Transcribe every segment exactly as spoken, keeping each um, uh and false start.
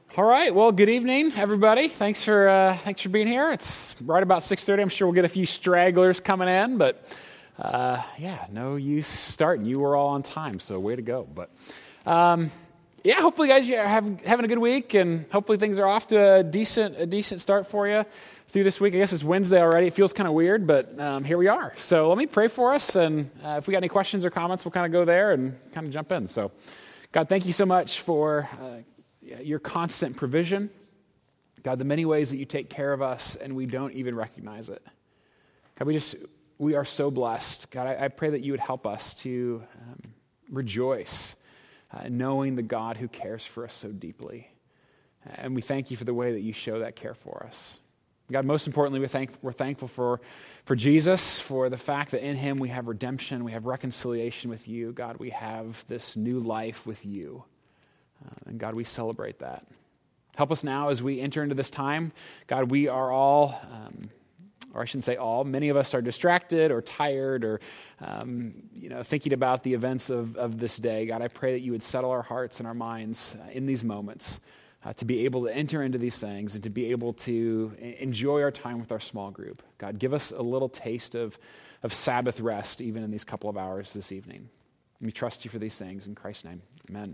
All right. Well, good evening, everybody. Thanks for uh, thanks for being here. It's right about six thirty. I'm sure we'll get a few stragglers coming in, but uh, yeah, no use starting. You were all on time, so way to go. But um, yeah, hopefully, guys, you're having having a good week, and hopefully things are off to a decent a decent start for you through this week. I guess it's Wednesday already. It feels kind of weird, but um, here we are. So let me pray for us, and uh, if we got any questions or comments, we'll kind of go there and kind of jump in. So, God, thank you so much for Uh, your constant provision. God, the many ways that you take care of us and we don't even recognize it. God, we just, we are so blessed. God, I, I pray that you would help us to um, rejoice uh, knowing the God who cares for us so deeply. And we thank you for the way that you show that care for us. God, most importantly, we're, thank, we're thankful for, for Jesus, for the fact that in him we have redemption, we have reconciliation with you. God, we have this new life with you. Uh, and God, we celebrate that. Help us now as we enter into this time. God, we are all, um, or I shouldn't say all, many of us are distracted or tired or, um, you know, thinking about the events of, of this day. God, I pray that you would settle our hearts and our minds uh, in these moments uh, to be able to enter into these things and to be able to enjoy our time with our small group. God, give us a little taste of, of Sabbath rest even in these couple of hours this evening. We trust you for these things in Christ's name. Amen.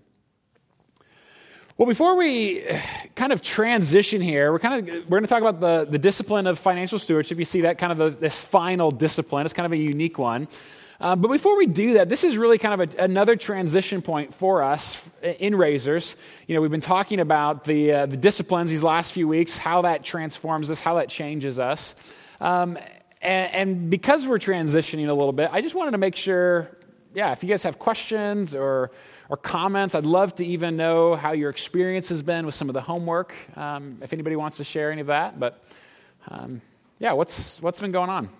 Well, before we kind of transition here, we're kind of we're going to talk about the, the discipline of financial stewardship. You see that kind of the, this final discipline. It's kind of a unique one. Um, but before we do that, this is really kind of a, another transition point for us in Razors. You know, we've been talking about the uh, the disciplines these last few weeks, how that transforms us, how that changes us. Um, and, and because we're transitioning a little bit, I just wanted to make sure, yeah, if you guys have questions or or comments, I'd love to even know how your experience has been with some of the homework, um, if anybody wants to share any of that. But um, yeah, what's what's been going on?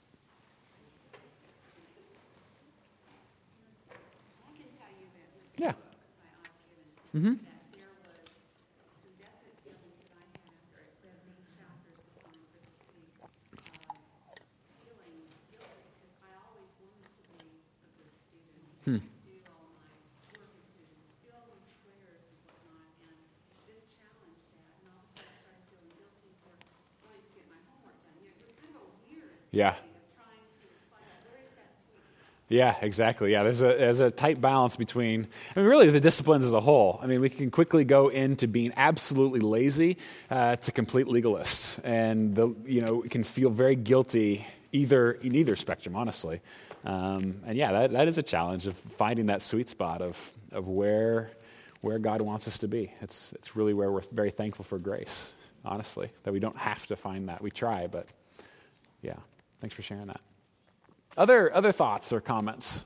I can tell you that with Yeah. by Oscar Mm-hmm. that there was some definite feelings that I had after I read these chapters assigned for this week, uh, feeling guilty because I always wanted to be a good student, Hmm. to do all my work and to fill the squares and whatnot, and this challenged that, and all of a sudden I started feeling guilty for wanting to get my homework done. You know, it was kind of a weird Yeah. thing of trying to find out where is that sweet spot. Yeah, exactly. Yeah, there's a there's a tight balance between, I mean, really the disciplines as a whole. I mean, we can quickly go into being absolutely lazy uh, to complete legalists, and the you know we can feel very guilty either in either spectrum, honestly. Um, and yeah, that, that is a challenge of finding that sweet spot of of where where God wants us to be. It's it's really where we're very thankful for grace, honestly, that we don't have to find that. We try, but yeah, thanks for sharing that. Other other thoughts or comments?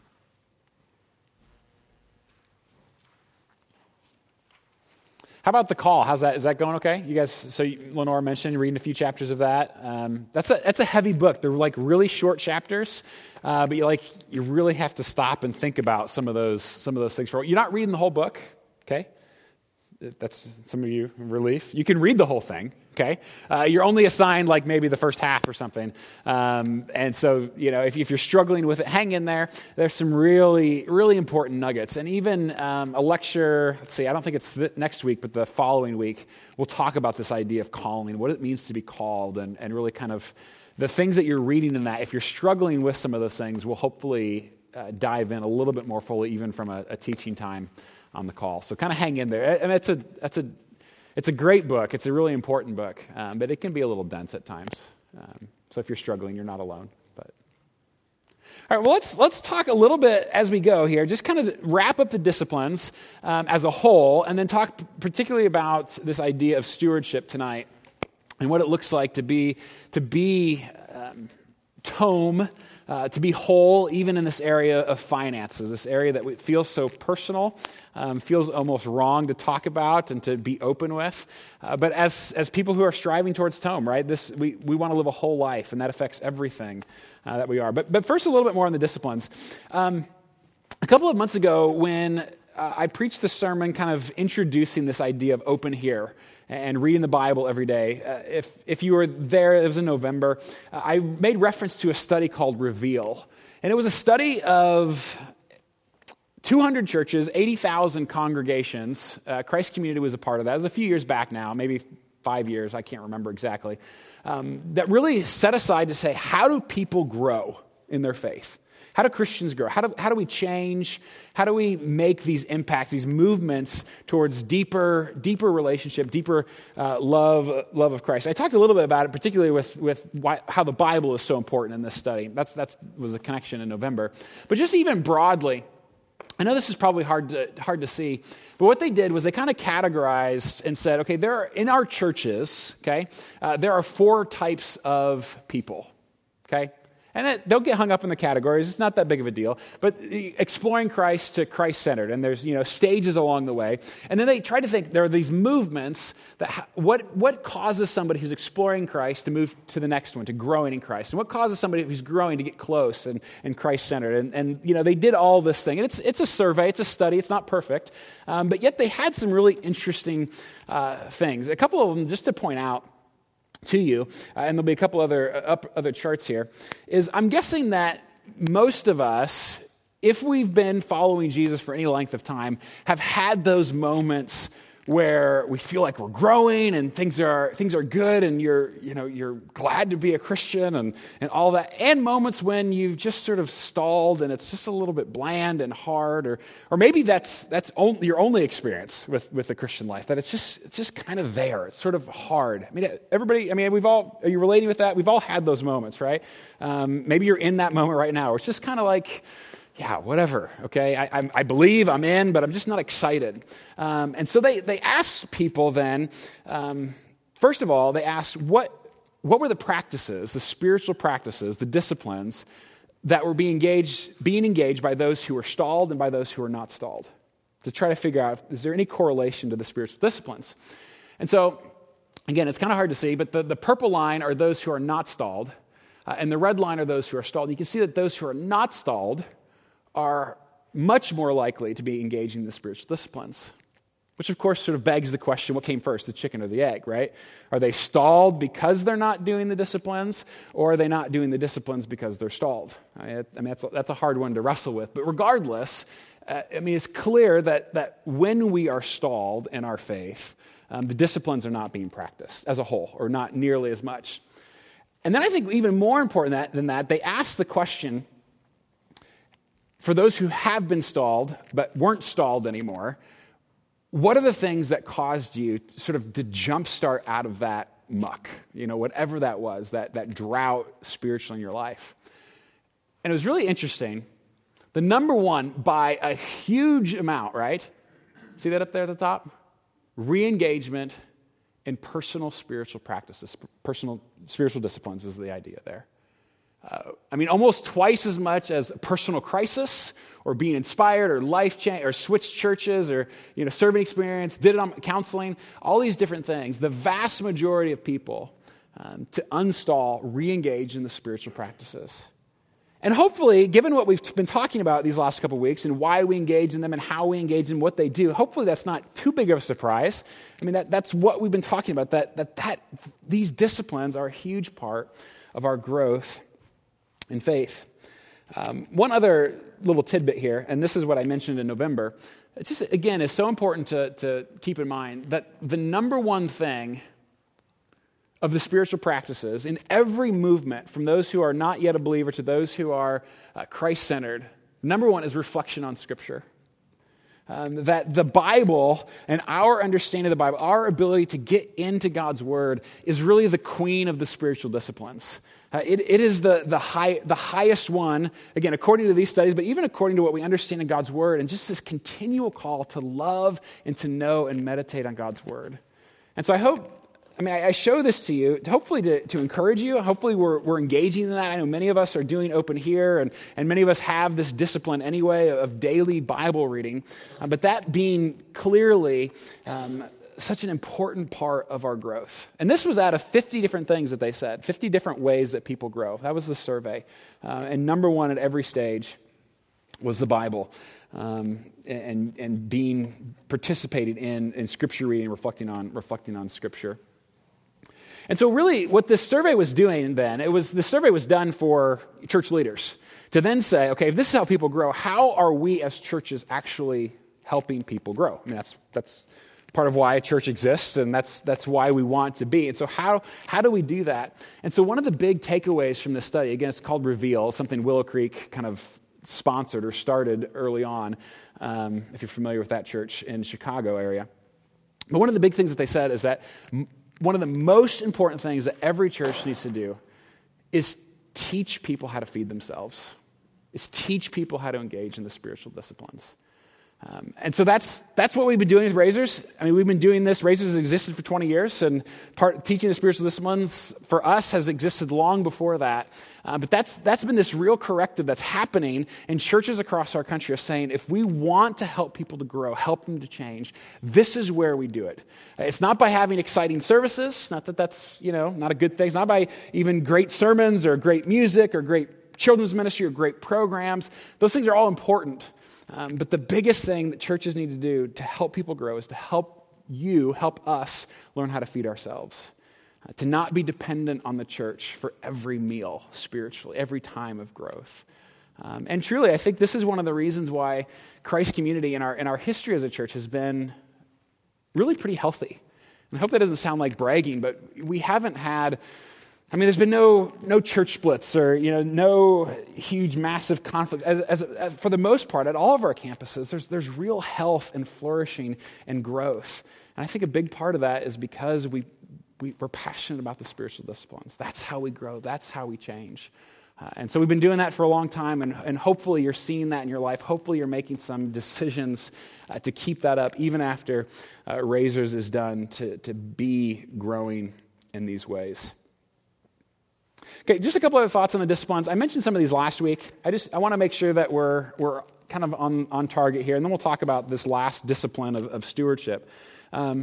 How about the call? How's that? Is that going okay? You guys, so you, Lenore mentioned reading a few chapters of that. Um, that's a that's a heavy book. They're like really short chapters, uh, but you like you really have to stop and think about some of those some of those things. For you're not reading the whole book, okay? That's some of you relief. You can read the whole thing, okay? Uh, you're only assigned like maybe the first half or something. Um, and so, you know, if, if you're struggling with it, hang in there. There's some really, really important nuggets. And even um, a lecture, let's see, I don't think it's th- next week, but the following week, we'll talk about this idea of calling, what it means to be called, and, and really kind of the things that you're reading in that. If you're struggling with some of those things, we'll hopefully uh, dive in a little bit more fully, even from a, a teaching time on the call. So kind of hang in there. And it's a that's a it's a great book. It's a really important book, um, but it can be a little dense at times. Um, so if you're struggling, you're not alone. But all right, well let's let's talk a little bit as we go here. Just kind of wrap up the disciplines um, as a whole, and then talk p- particularly about this idea of stewardship tonight and what it looks like to be to be um, tome. Uh, to be whole, even in this area of finances, this area that feels so personal, um, feels almost wrong to talk about and to be open with. Uh, but as as people who are striving towards tome, right, this we, we want to live a whole life, and that affects everything uh, that we are. But but first, a little bit more on the disciplines. Um, a couple of months ago, when uh, I preached the sermon, kind of introducing this idea of open here and reading the Bible every day. Uh, if if you were there, it was in November, uh, I made reference to a study called Reveal. And it was a study of two hundred churches, eighty thousand congregations. Uh, Christ Community was a part of that. It was a few years back now, maybe five years, I can't remember exactly, um, that really set aside to say, how do people grow in their faith? How do Christians grow? How do, how do we change? How do we make these impacts, these movements towards deeper, deeper relationship, deeper uh, love, love of Christ? I talked a little bit about it, particularly with, with why, how the Bible is so important in this study. That's that's was a connection in November. But just even broadly, I know this is probably hard to hard to see, but what they did was they kind of categorized and said, okay, there are, in our churches, okay, uh, there are four types of people, okay? And that, they'll get hung up in the categories. It's not that big of a deal. But exploring Christ to Christ-centered, and there's, you know, stages along the way. And then they try to think, there are these movements, that what, what causes somebody who's exploring Christ to move to the next one, to growing in Christ? And what causes somebody who's growing to get close and, and Christ-centered? And, and, you know, they did all this thing. And it's, it's a survey, it's a study, it's not perfect. Um, but yet they had some really interesting uh, things. A couple of them, just to point out to you, uh, and there'll be a couple other uh, up, other charts here, is I'm guessing that most of us, if we've been following Jesus for any length of time, have had those moments where we feel like we're growing and things are things are good and you're you know you're glad to be a Christian and, and all that, and moments when you've just sort of stalled and it's just a little bit bland and hard, or or maybe that's that's only, your only experience with, with the Christian life, that it's just it's just kind of there. It's sort of hard. I mean, everybody. I mean, we've all. Are you relating with that? We've all had those moments, right? Um, maybe you're in that moment right now. Where it's just kind of like, yeah, whatever, okay? I, I, I believe, I'm in, but I'm just not excited. Um, and so they, they asked people then, um, first of all, they asked what, what were the practices, the spiritual practices, the disciplines that were being engaged, being engaged by those who were stalled and by those who were not stalled, to try to figure out, is there any correlation to the spiritual disciplines? And so, again, it's kind of hard to see, but the, the purple line are those who are not stalled, uh, and the red line are those who are stalled. And you can see that those who are not stalled are much more likely to be engaging in the spiritual disciplines, which of course sort of begs the question, what came first, the chicken or the egg, right? Are they stalled because they're not doing the disciplines, or are they not doing the disciplines because they're stalled? I mean, that's a, that's a hard one to wrestle with, but regardless, uh, I mean, it's clear that, that when we are stalled in our faith, um, the disciplines are not being practiced as a whole, or not nearly as much. And then I think even more important that, than that, they ask the question, for those who have been stalled but weren't stalled anymore, what are the things that caused you to sort of to jumpstart out of that muck, you know, whatever that was, that, that drought spiritually in your life? And it was really interesting. The number one, by a huge amount, right? See that up there at the top? Re-engagement in personal spiritual practices, personal spiritual disciplines is the idea there. Uh, I mean, almost twice as much as a personal crisis, or being inspired, or life change, or switched churches, or you know, serving experience, did it on counseling, all these different things. The vast majority of people um, to unstall, re-engage in the spiritual practices. And hopefully, given what we've been talking about these last couple of weeks, and why we engage in them, and how we engage in what they do, hopefully that's not too big of a surprise. I mean, that, that's what we've been talking about. That that that these disciplines are a huge part of our growth in faith. Um, one other little tidbit here, and this is what I mentioned in November. It's just, again, it's so important to, to keep in mind that the number one thing of the spiritual practices in every movement, from those who are not yet a believer to those who are uh, Christ-centered, number one is reflection on Scripture. Um, that the Bible and our understanding of the Bible, our ability to get into God's Word, is really the queen of the spiritual disciplines. Uh, it, it is the, the, high, the highest one, again, according to these studies, but even according to what we understand in God's Word, and just this continual call to love and to know and meditate on God's Word. And so I hope, I mean, I, I show this to you, to hopefully to, to encourage you. Hopefully we're, we're engaging in that. I know many of us are doing Open Here, and, and many of us have this discipline anyway of daily Bible reading. Uh, but that being clearly um, such an important part of our growth. And this was out of fifty different things that they said, fifty different ways that people grow. That was the survey. Uh, and number one at every stage was the Bible. Um, and and being participating in, in Scripture reading, reflecting on reflecting on Scripture. And so really what this survey was doing then, it was the survey was done for church leaders to then say, okay, if this is how people grow, how are we as churches actually helping people grow? I mean, that's that's part of why a church exists, and that's that's why we want to be. And so how how do we do that? And so one of the big takeaways from this study, again, it's called Reveal, something Willow Creek kind of sponsored or started early on, um, if you're familiar with that church in Chicago area. But one of the big things that they said is that m- one of the most important things that every church needs to do is teach people how to feed themselves, is teach people how to engage in the spiritual disciplines. Um, and so that's that's what we've been doing with Razors. I mean, we've been doing this. Razors has existed for twenty years, and part teaching the spiritual disciplines for us has existed long before that. Uh, but that's that's been this real corrective that's happening in churches across our country of saying, if we want to help people to grow, help them to change, this is where we do it. It's not by having exciting services, not that that's, you know, not a good thing. It's not by even great sermons or great music or great children's ministry or great programs. Those things are all important. Um, but the biggest thing that churches need to do to help people grow is to help you, help us learn how to feed ourselves. Uh, to not be dependent on the church for every meal spiritually, every time of growth. Um, and truly, I think this is one of the reasons why Christ Community in our, in our history as a church has been really pretty healthy. And I hope that doesn't sound like bragging, but we haven't had... I mean, there's been no no church splits or, you know, no huge, massive conflict. As, as, as for the most part, at all of our campuses, there's there's real health and flourishing and growth. And I think a big part of that is because we, we we're passionate about the spiritual disciplines. That's how we grow. That's how we change. Uh, and so we've been doing that for a long time, and, and hopefully you're seeing that in your life. Hopefully you're making some decisions uh, to keep that up, even after uh, Razors is done, to to be growing in these ways. Okay, just a couple of thoughts on the disciplines. I mentioned some of these last week. I just I want to make sure that we're we're kind of on, on target here, and then we'll talk about this last discipline of, of stewardship. Um,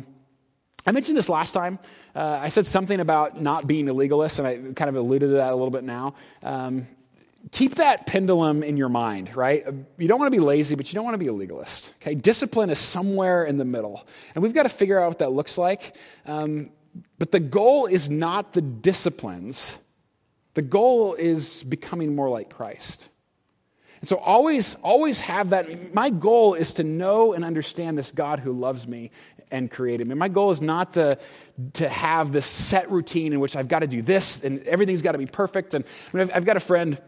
I mentioned this last time. Uh, I said something about not being a legalist, and I kind of alluded to that a little bit now. Um, keep that pendulum in your mind, right? You don't want to be lazy, but you don't want to be a legalist. Okay, discipline is somewhere in the middle, and we've got to figure out what that looks like. Um, but the goal is not the disciplines. The goal is becoming more like Christ. And so always, always have that. My goal is to know and understand this God who loves me and created me. My goal is not to, to have this set routine in which I've got to do this and everything's got to be perfect. And I mean, I've, I've got a friend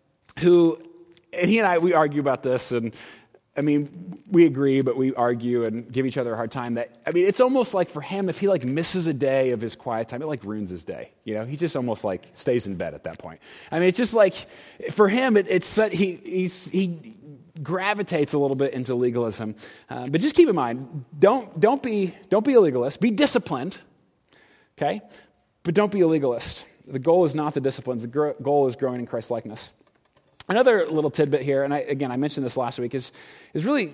who, and he and I, we argue about this, and I mean, we agree, but we argue and give each other a hard time. That I mean, it's almost like for him, if he like misses a day of his quiet time, it like ruins his day. You know, he just almost like stays in bed at that point. I mean, it's just like for him, it, it's he he's, he gravitates a little bit into legalism. Uh, but just keep in mind, don't don't be don't be a legalist. Be disciplined, okay? But don't be a legalist. The goal is not the disciplines. The gro- goal is growing in Christ likeness. Another little tidbit here, and I, again, I mentioned this last week, is, is really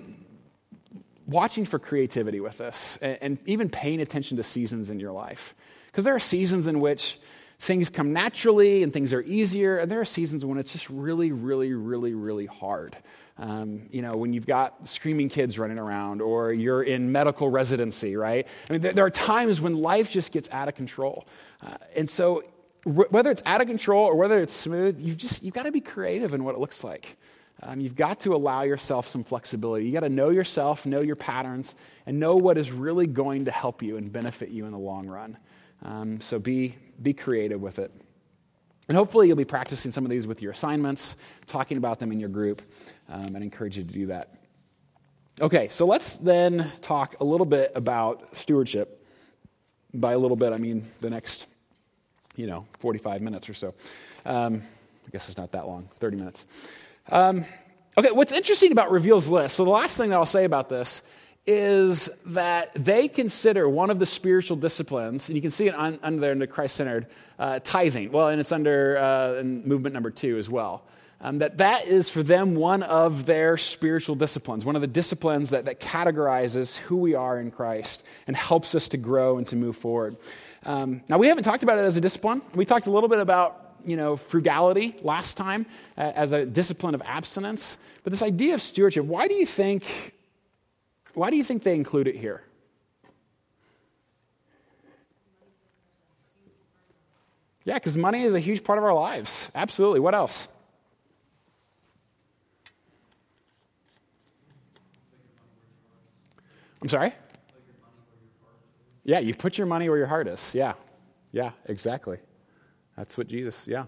watching for creativity with this and, and even paying attention to seasons in your life. Because there are seasons in which things come naturally and things are easier, and there are seasons when it's just really, really, really, really hard. Um, you know, when you've got screaming kids running around or you're in medical residency, right? I mean, there, there are times when life just gets out of control. Uh, and so whether it's out of control or whether it's smooth, you've just you've got to be creative in what it looks like. Um, you've got to allow yourself some flexibility. You got to know yourself, know your patterns, and know what is really going to help you and benefit you in the long run. Um, so be be creative with it. And hopefully you'll be practicing some of these with your assignments, talking about them in your group, um, and I encourage you to do that. Okay, so let's then talk a little bit about stewardship. By a little bit, I mean the next you know, forty-five minutes or so. Um, I guess it's not that long, thirty minutes. Um, okay, what's interesting about Reveal's list, so the last thing that I'll say about this is that they consider one of the spiritual disciplines, and you can see it on, under there in the Christ-centered, uh, tithing. Well, and it's under uh, in movement number two as well. Um, that that is for them one of their spiritual disciplines, one of the disciplines that, that categorizes who we are in Christ and helps us to grow and to move forward. Um, now, we haven't talked about it as a discipline. We talked a little bit about, you know, frugality last time uh, as a discipline of abstinence. But this idea of stewardship, why do you think, why do you think they include it here? Yeah, because money is a huge part of our lives. Absolutely. What else? I'm sorry? Yeah, you put your money where your heart is. Yeah. Yeah, exactly. That's what Jesus, yeah.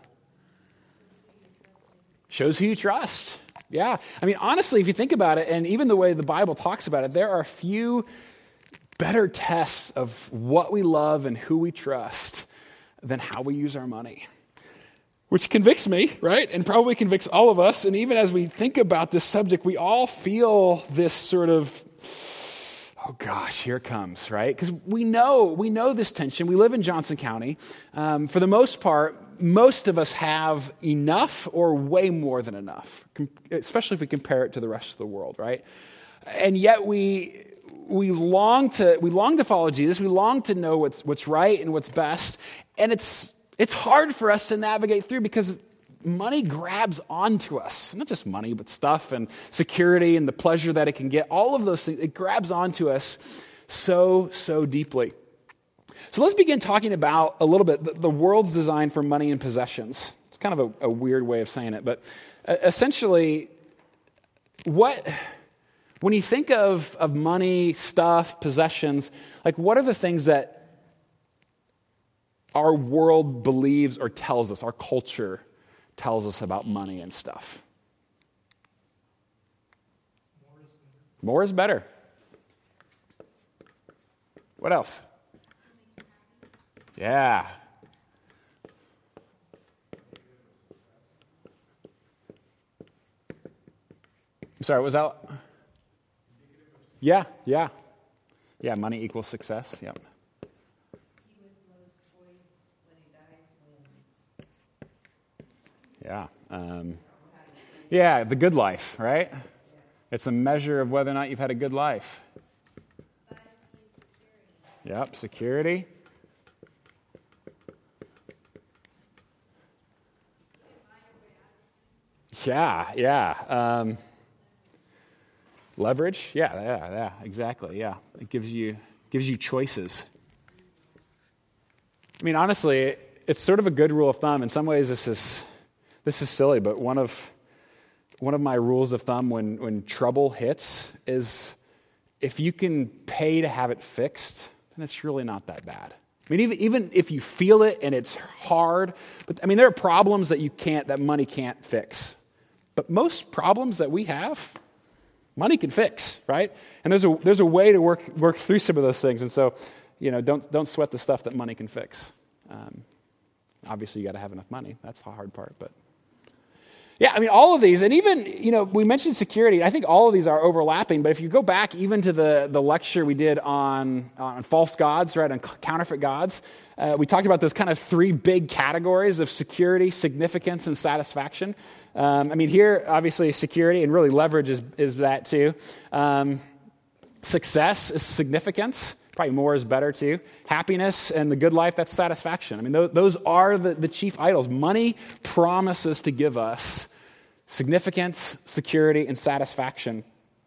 Shows who you trust. Yeah. I mean, honestly, if you think about it, and even the way the Bible talks about it, there are a few better tests of what we love and who we trust than how we use our money. Which convicts me, right? And probably convicts all of us. And even as we think about this subject, we all feel this sort of, oh gosh, here it comes, right? Because we know, we know this tension. We live in Johnson County. Um, for the most part, most of us have enough or way more than enough, especially if we compare it to the rest of the world, right? And yet we we long to we long to follow Jesus. We long to know what's what's right and what's best. And it's it's hard for us to navigate through because money grabs onto us. Not just money, but stuff and security and the pleasure that it can get. All of those things, it grabs onto us so, so deeply. So let's begin talking about a little bit the, the world's design for money and possessions. It's kind of a, a weird way of saying it, but uh, essentially, what when you think of, of money, stuff, possessions, like what are the things that our world believes or tells us, our culture tells us about money and stuff? More is better. More is better. What else? Yeah. I'm sorry, was that? Yeah, yeah. Yeah, money equals success. Yep. Yeah. Um, yeah, the good life, right? It's a measure of whether or not you've had a good life. Yep, security. Yeah, yeah. Um, leverage. Yeah, yeah, yeah. Exactly. Yeah, it gives you gives you choices. I mean, honestly, it's sort of a good rule of thumb. In some ways, this is this is silly, but one of one of my rules of thumb when when trouble hits is if you can pay to have it fixed, then it's really not that bad. I mean, even even if you feel it and it's hard, but I mean, there are problems that you can't that money can't fix. But most problems that we have, money can fix, right? And there's a there's a way to work work through some of those things. And so, you know, don't don't sweat the stuff that money can fix. Um, obviously, you got to have enough money. That's the hard part. But yeah, I mean, all of these, and even you know, we mentioned security. I think all of these are overlapping. But if you go back even to the the lecture we did on on false gods, right, on counterfeit gods, uh, we talked about those kind of three big categories of security, significance, and satisfaction. Um, I mean, here, obviously, security and really leverage is, is that too. Um, success is significance. Probably more is better too. Happiness and the good life, that's satisfaction. I mean, those, those are the, the chief idols. Money promises to give us significance, security, and satisfaction.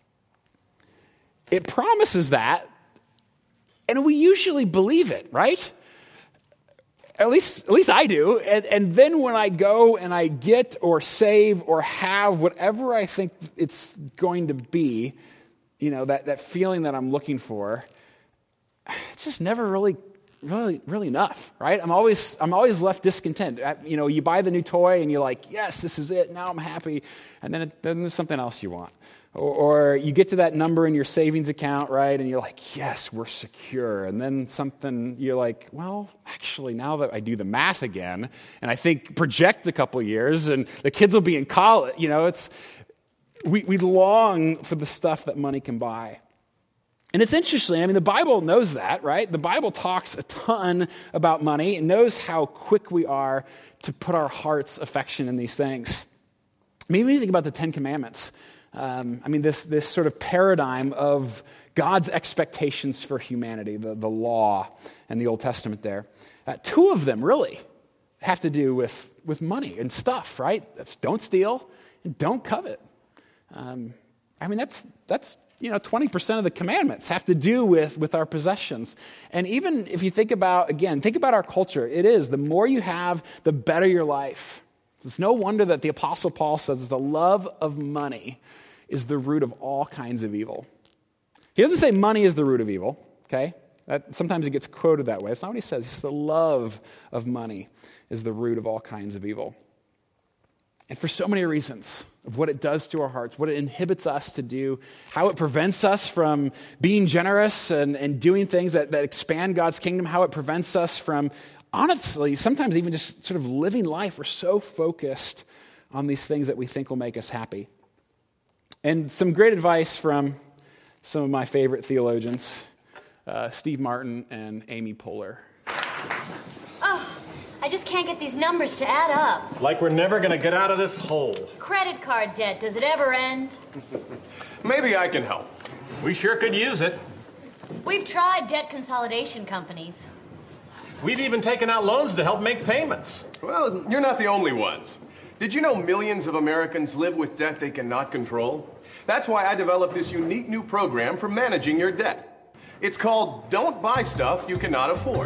It promises that, and we usually believe it, right? At least, at least I do. And, and then when I go and I get or save or have whatever I think it's going to be, you know, that, that feeling that I'm looking for, it's just never really, really, really enough, right? I'm always, I'm always left discontent. You know, you buy the new toy and you're like, yes, this is it. Now I'm happy. And then, it, then there's something else you want. Or, or you get to that number in your savings account, right? And you're like, yes, we're secure. And then something, you're like, well, actually, now that I do the math again, and I think project a couple years, and the kids will be in college, you know, it's, we, we long for the stuff that money can buy. And it's interesting. I mean, the Bible knows that, right? The Bible talks a ton about money. It knows how quick we are to put our heart's affection in these things. I mean, when you think about the Ten Commandments, Um, I mean, this this sort of paradigm of God's expectations for humanity, the, the law and the Old Testament there. Uh, two of them really have to do with, with money and stuff, right? Don't steal and don't covet. Um, I mean, that's, that's you know, twenty percent of the commandments have to do with, with our possessions. And even if you think about, again, think about our culture, it is, the more you have, the better your life. It's no wonder that the Apostle Paul says the love of money is the root of all kinds of evil. He doesn't say money is the root of evil, okay? That, sometimes it gets quoted that way. That's not what he says. He says the love of money is the root of all kinds of evil. And for so many reasons of what it does to our hearts, what it inhibits us to do, how it prevents us from being generous and, and doing things that, that expand God's kingdom, how it prevents us from, honestly, sometimes even just sort of living life. We're so focused on these things that we think will make us happy. And some great advice from some of my favorite theologians, uh, Steve Martin and Amy Poehler. Oh, I just can't get these numbers to add up. It's like we're never going to get out of this hole. Credit card debt, does it ever end? Maybe I can help. We sure could use it. We've tried debt consolidation companies. We've even taken out loans to help make payments. Well, you're not the only ones. Did you know millions of Americans live with debt they cannot control? That's why I developed this unique new program for managing your debt. It's called Don't Buy Stuff You Cannot Afford.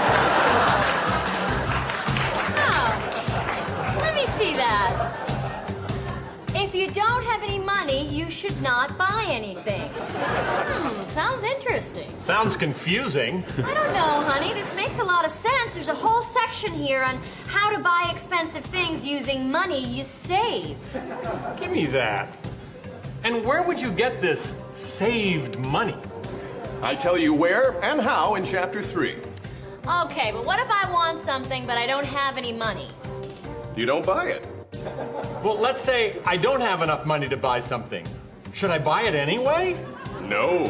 Oh, let me see that. If you don't have any money, you should not buy anything. Hmm, sounds interesting. Sounds confusing. I don't know, honey. This makes a lot of sense. There's a whole section here on how to buy expensive things using money you save. Give me that. And where would you get this saved money? I tell you where and how in chapter three. Okay, but what if I want something but I don't have any money? You don't buy it. Well, let's say I don't have enough money to buy something. Should I buy it anyway? No.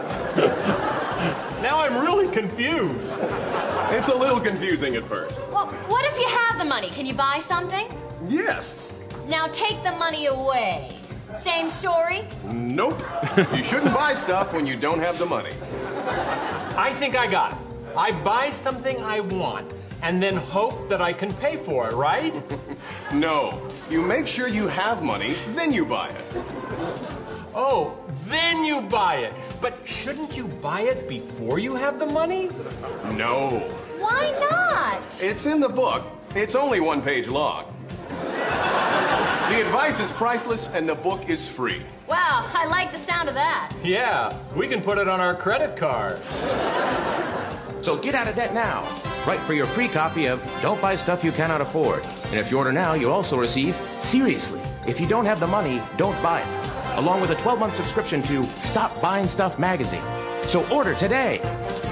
Now I'm really confused. It's a little confusing at first. Well, what if you have the money? Can you buy something? Yes. Now take the money away. Same story? Nope. You shouldn't buy stuff when you don't have the money. I think I got it. I buy something I want and then hope that I can pay for it, right? No. You make sure you have money, then you buy it. Oh, then you buy it. But shouldn't you buy it before you have the money? No. Why not? It's in the book. It's only one page long. The advice is priceless and the book is free. Wow, I like the sound of that. Yeah, we can put it on our credit card. So get out of debt now. Write for your free copy of Don't Buy Stuff You Cannot Afford. And if you order now, you'll also receive Seriously, If You Don't Have the Money, Don't Buy It, along with a twelve-month subscription to Stop Buying Stuff magazine. So order today.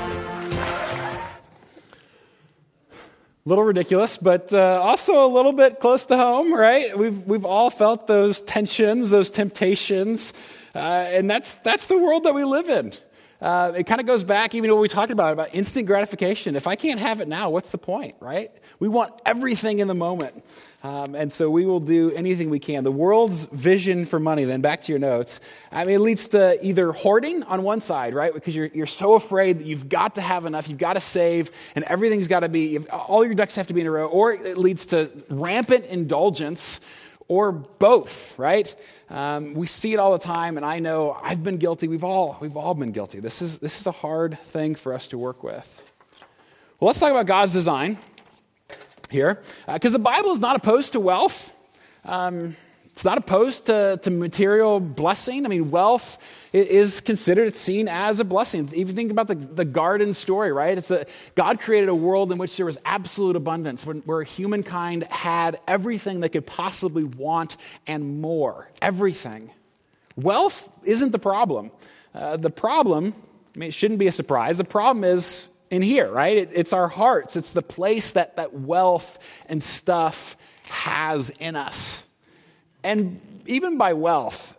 A little ridiculous, but uh, also a little bit close to home, right? We've we've all felt those tensions, those temptations, uh, and that's that's the world that we live in. Uh, it kind of goes back even to what we talked about, about instant gratification. If I can't have it now, what's the point, right? We want everything in the moment. Um, and so we will do anything we can. The world's vision for money, then back to your notes, I mean, it leads to either hoarding on one side, right? Because you're you're so afraid that you've got to have enough, you've got to save, and everything's got to be, all your ducks have to be in a row. Or it leads to rampant indulgence, or both, right? Um, we see it all the time, and I know I've been guilty. We've all we've all been guilty. This is this is a hard thing for us to work with. Well, let's talk about God's design here, because uh, the Bible is not opposed to wealth. Um, it's not opposed to, to material blessing. I mean, wealth is considered, it's seen as a blessing. Even think about the, the garden story, right? It's a God created a world in which there was absolute abundance, where, where humankind had everything they could possibly want and more. Everything. Wealth isn't the problem. Uh, the problem, I mean, it shouldn't be a surprise. The problem is in here, right? It, it's our hearts. It's the place that, that wealth and stuff has in us. And even by wealth,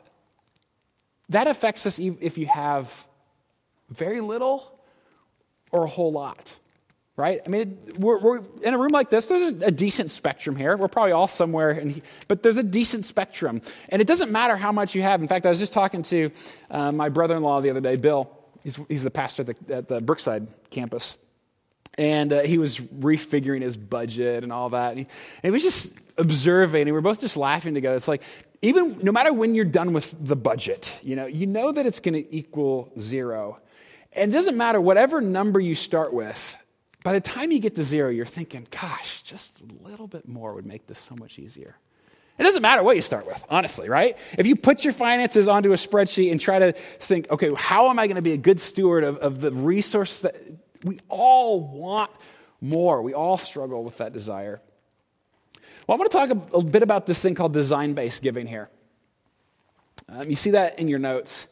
that affects us if you have very little or a whole lot, right? I mean, we're, we're in a room like this, there's a decent spectrum here. We're probably all somewhere, in, but there's a decent spectrum. And it doesn't matter how much you have. In fact, I was just talking to uh, my brother-in-law the other day, Bill. He's, he's the pastor at the, at the Brookside campus. And uh, he was refiguring his budget and all that. And he, and he was just observing, and we were both just laughing together. It's like, even no matter when you're done with the budget, you know, you know that it's going to equal zero. And it doesn't matter whatever number you start with. By the time you get to zero, you're thinking, gosh, just a little bit more would make this so much easier. It doesn't matter what you start with, honestly, right? If you put your finances onto a spreadsheet and try to think, okay, how am I going to be a good steward of, of the resources that we all want more? We all struggle with that desire. Well, I'm going to talk a, a bit about this thing called design-based giving here. Um, you see that in your notes.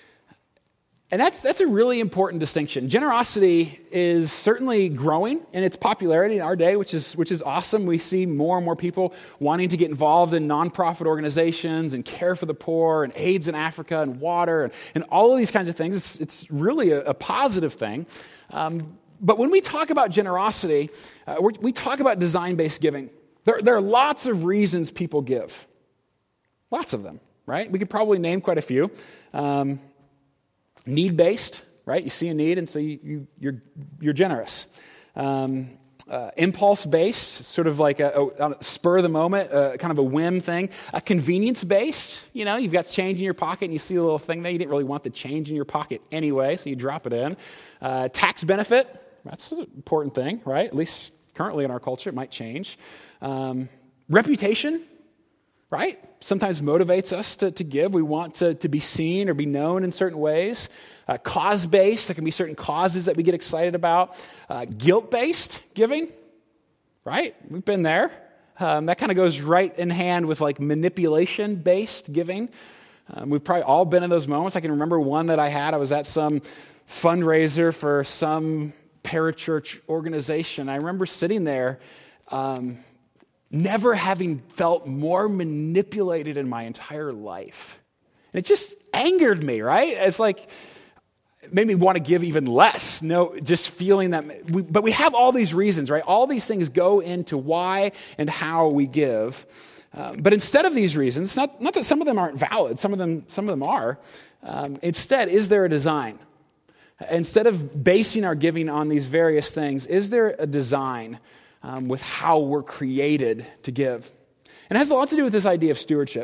And that's that's a really important distinction. Generosity is certainly growing in its popularity in our day, which is which is awesome. We see more and more people wanting to get involved in nonprofit organizations and care for the poor and AIDS in Africa and water and, and all of these kinds of things. It's, it's really a, a positive thing. Um, but when we talk about generosity, uh, we're, we talk about design-based giving. There, there are lots of reasons people give. Lots of them, right? We could probably name quite a few. Um, Need-based, right? You see a need, and so you, you, you're you're generous. Um, uh, impulse-based, sort of like a, a, a spur of the moment, uh, kind of a whim thing. A convenience-based, you know, you've got change in your pocket, and you see a little thing there. You didn't really want the change in your pocket anyway, so you drop it in. Uh, tax benefit, that's an important thing, right? At least currently in our culture, it might change. Um, reputation, right? Sometimes motivates us to, to give. We want to, to be seen or be known in certain ways. Uh, cause-based, there can be certain causes that we get excited about. Uh, guilt-based giving, right? We've been there. Um, that kind of goes right in hand with like manipulation-based giving. Um, we've probably all been in those moments. I can remember one that I had. I was at some fundraiser for some parachurch organization. I remember sitting there um, never having felt more manipulated in my entire life. And it just angered me, right? It's like, it made me want to give even less. No, just feeling that, we, but we have all these reasons, right? All these things go into why and how we give. Um, but instead of these reasons, not, not that some of them aren't valid, some of them, some of them are. Um, instead, is there a design? Instead of basing our giving on these various things, is there a design Um, with how we're created to give? And it has a lot to do with this idea of stewardship.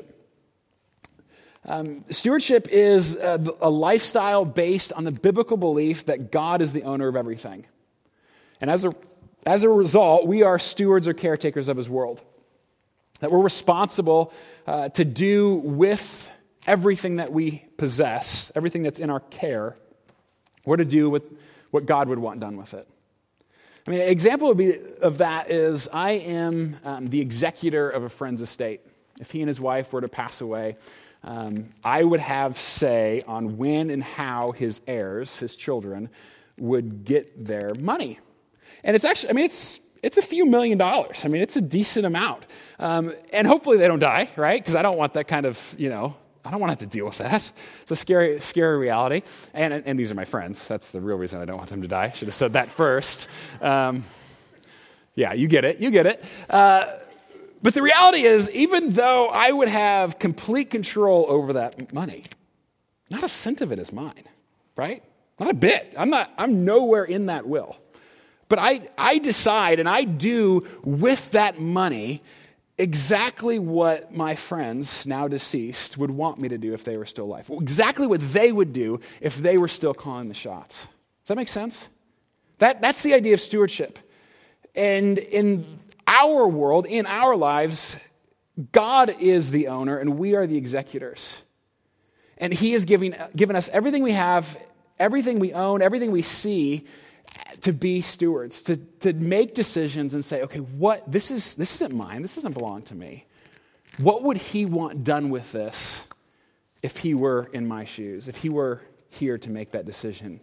Um, stewardship is a, a lifestyle based on the biblical belief that God is the owner of everything. And as a, as a result, we are stewards or caretakers of his world. That we're responsible uh, to do with everything that we possess, everything that's in our care, we're to do with what God would want done with it. I mean, an example would be of that is I am um, the executor of a friend's estate. If he and his wife were to pass away, um, I would have say on when and how his heirs, his children, would get their money. And it's actually, I mean, it's it's a few million dollars. I mean, it's a decent amount. Um, and hopefully they don't die, right? Because I don't want that kind of, you know, I don't want to have to deal with that. It's a scary, scary reality. And, and these are my friends. That's the real reason I don't want them to die. I should have said that first. Um, yeah, you get it. You get it. Uh, but the reality is, even though I would have complete control over that money, not a cent of it is mine, right? Not a bit. I'm not. I'm nowhere in that will. But I, I decide and I do with that money exactly what my friends, now deceased, would want me to do if they were still alive. Exactly what they would do if they were still calling the shots. Does that make sense? That, that's the idea of stewardship. And in our world, in our lives, God is the owner and we are the executors. And he is giving, given us everything we have, everything we own, everything we see, to be stewards, to, to make decisions and say, okay, what this is this isn't mine, this doesn't belong to me. What would he want done with this if he were in my shoes, if he were here to make that decision?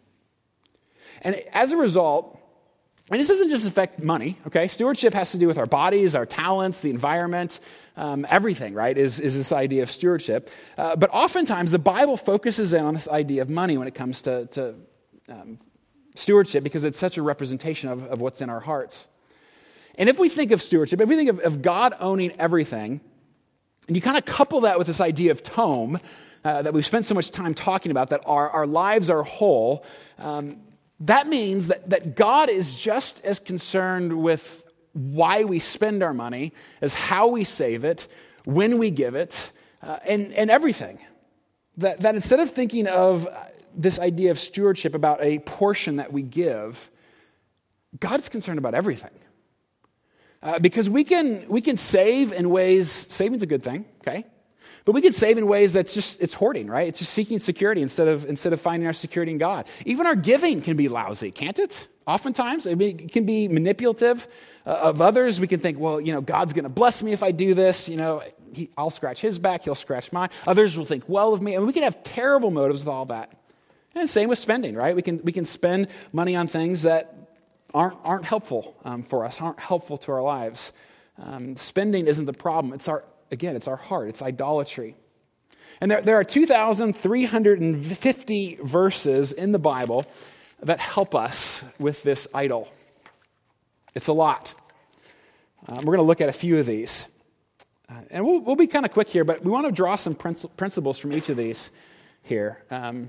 And as a result, and this doesn't just affect money, okay? Stewardship has to do with our bodies, our talents, the environment, um, everything, right, is, is this idea of stewardship. Uh, but oftentimes the Bible focuses in on this idea of money when it comes to, to um, stewardship, because it's such a representation of, of what's in our hearts. And if we think of stewardship, if we think of, of God owning everything, and you kind of couple that with this idea of tome uh, that we've spent so much time talking about, that our, our lives are whole, um, that means that, that God is just as concerned with why we spend our money as how we save it, when we give it, uh, and, and everything. That, that instead of thinking of this idea of stewardship about a portion that we give, God's concerned about everything. Uh, because we can we can save in ways, saving's a good thing, okay? But we can save in ways that's just, it's hoarding, right? It's just seeking security instead of instead of finding our security in God. Even our giving can be lousy, can't it? Oftentimes, I mean, it can be manipulative uh, of others. We can think, well, you know, God's going to bless me if I do this. You know, he, I'll scratch his back, he'll scratch mine. Others will think well of me. And we can have terrible motives with all that. And same with spending, right? We can we can spend money on things that aren't aren't helpful um, for us, aren't helpful to our lives. Um, spending isn't the problem. It's our Again, it's our heart. It's idolatry. And there, there are two thousand three hundred fifty verses in the Bible that help us with this idol. It's a lot. Um, we're going to look at a few of these. Uh, and we'll, we'll be kind of quick here, but we want to draw some princi- principles from each of these here. Um,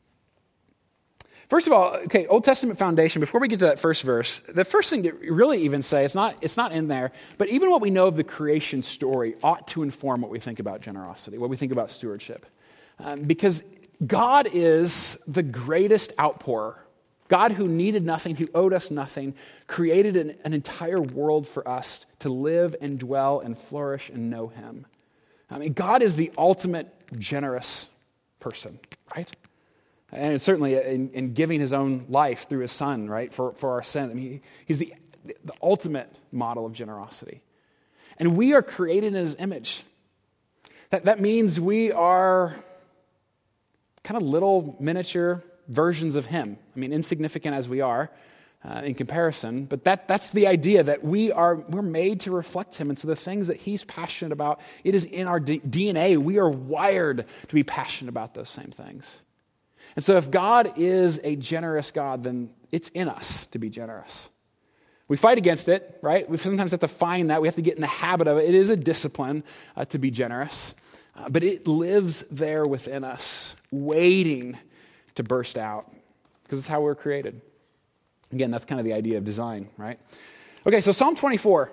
First of all, okay, Old Testament foundation, before we get to that first verse, the first thing to really even say, it's not, it's not in there, but even what we know of the creation story ought to inform what we think about generosity, what we think about stewardship. Um, because God is the greatest outpourer. God who needed nothing, who owed us nothing, created an, an entire world for us to live and dwell and flourish and know him. I mean, God is the ultimate generous person, right? And certainly in, in giving his own life through his son, right, for, for our sin. I mean, he, he's the, the ultimate model of generosity. And we are created in his image. That, that means we are kind of little miniature versions of him. I mean, insignificant as we are uh, in comparison, but that, that's the idea that we are, we're made to reflect him. And so the things that he's passionate about, it is in our D- DNA. We are wired to be passionate about those same things. And so if God is a generous God, then it's in us to be generous. We fight against it, right? We sometimes have to find that. We have to get in the habit of it. It is a discipline uh, to be generous. Uh, but it lives there within us, waiting to burst out. Because it's how we're created. Again, that's kind of the idea of design, right? Okay, so Psalm twenty-four